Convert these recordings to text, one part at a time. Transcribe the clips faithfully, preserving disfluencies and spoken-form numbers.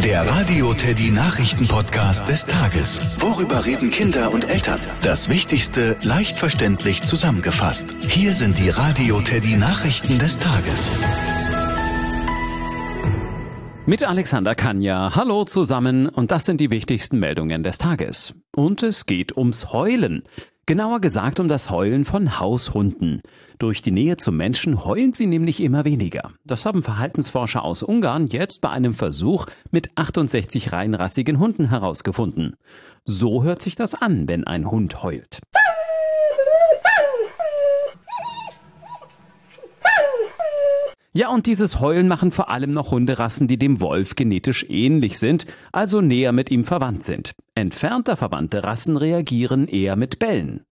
Der Radio Teddy Nachrichten-Podcast des Tages. Worüber reden Kinder und Eltern? Das Wichtigste leicht verständlich zusammengefasst. Hier sind die Radio Teddy Nachrichten des Tages. Mit Alexander Kanja. Hallo zusammen, und das sind die wichtigsten Meldungen des Tages. Und es geht ums Heulen. Genauer gesagt um das Heulen von Haushunden. Durch die Nähe zum Menschen heulen sie nämlich immer weniger. Das haben Verhaltensforscher aus Ungarn jetzt bei einem Versuch mit achtundsechzig reinrassigen Hunden herausgefunden. So hört sich das an, wenn ein Hund heult. Ja, und dieses Heulen machen vor allem noch Hunderassen, die dem Wolf genetisch ähnlich sind, also näher mit ihm verwandt sind. Entfernter verwandte Rassen reagieren eher mit Bellen.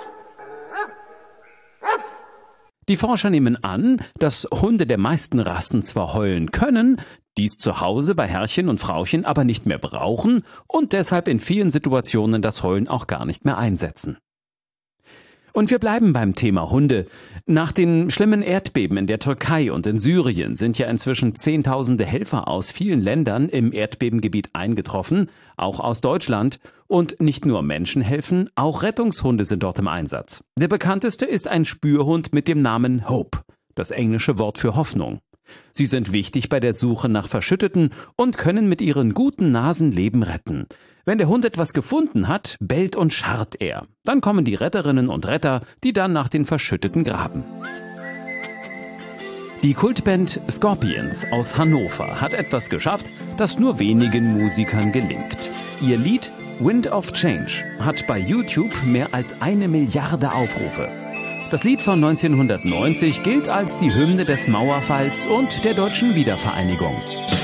Die Forscher nehmen an, dass Hunde der meisten Rassen zwar heulen können, dies zu Hause bei Herrchen und Frauchen aber nicht mehr brauchen und deshalb in vielen Situationen das Heulen auch gar nicht mehr einsetzen. Und wir bleiben beim Thema Hunde. Nach den schlimmen Erdbeben in der Türkei und in Syrien sind ja inzwischen Zehntausende Helfer aus vielen Ländern im Erdbebengebiet eingetroffen, auch aus Deutschland. Und nicht nur Menschen helfen, auch Rettungshunde sind dort im Einsatz. Der bekannteste ist ein Spürhund mit dem Namen Hope, das englische Wort für Hoffnung. Sie sind wichtig bei der Suche nach Verschütteten und können mit ihren guten Nasen Leben retten. Wenn der Hund etwas gefunden hat, bellt und scharrt er. Dann kommen die Retterinnen und Retter, die dann nach den Verschütteten graben. Die Kultband Scorpions aus Hannover hat etwas geschafft, das nur wenigen Musikern gelingt. Ihr Lied Wind of Change hat bei YouTube mehr als eine Milliarde Aufrufe. Das Lied von neunzehnhundertneunzig gilt als die Hymne des Mauerfalls und der deutschen Wiedervereinigung.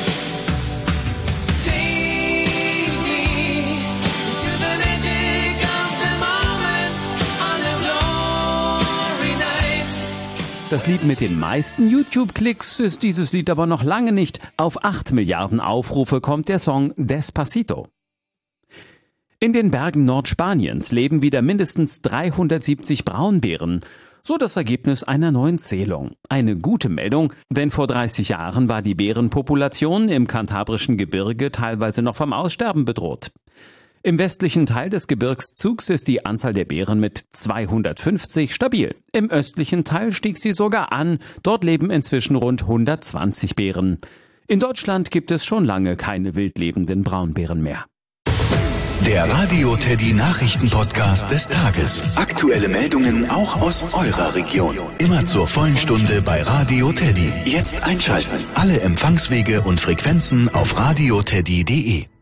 Das Lied mit den meisten YouTube-Klicks ist dieses Lied aber noch lange nicht. Auf acht Milliarden Aufrufe kommt der Song Despacito. In den Bergen Nordspaniens leben wieder mindestens dreihundertsiebzig Braunbären. So das Ergebnis einer neuen Zählung. Eine gute Meldung, denn vor dreißig Jahren war die Bärenpopulation im kantabrischen Gebirge teilweise noch vom Aussterben bedroht. Im westlichen Teil des Gebirgszugs ist die Anzahl der Bären mit zweihundertfünfzig stabil. Im östlichen Teil stieg sie sogar an. Dort leben inzwischen rund hundertzwanzig Bären. In Deutschland gibt es schon lange keine wildlebenden Braunbären mehr. Der Radio Teddy Nachrichten-Podcast des Tages. Aktuelle Meldungen auch aus eurer Region. Immer zur vollen Stunde bei Radio Teddy. Jetzt einschalten. Alle Empfangswege und Frequenzen auf radioteddy punkt de.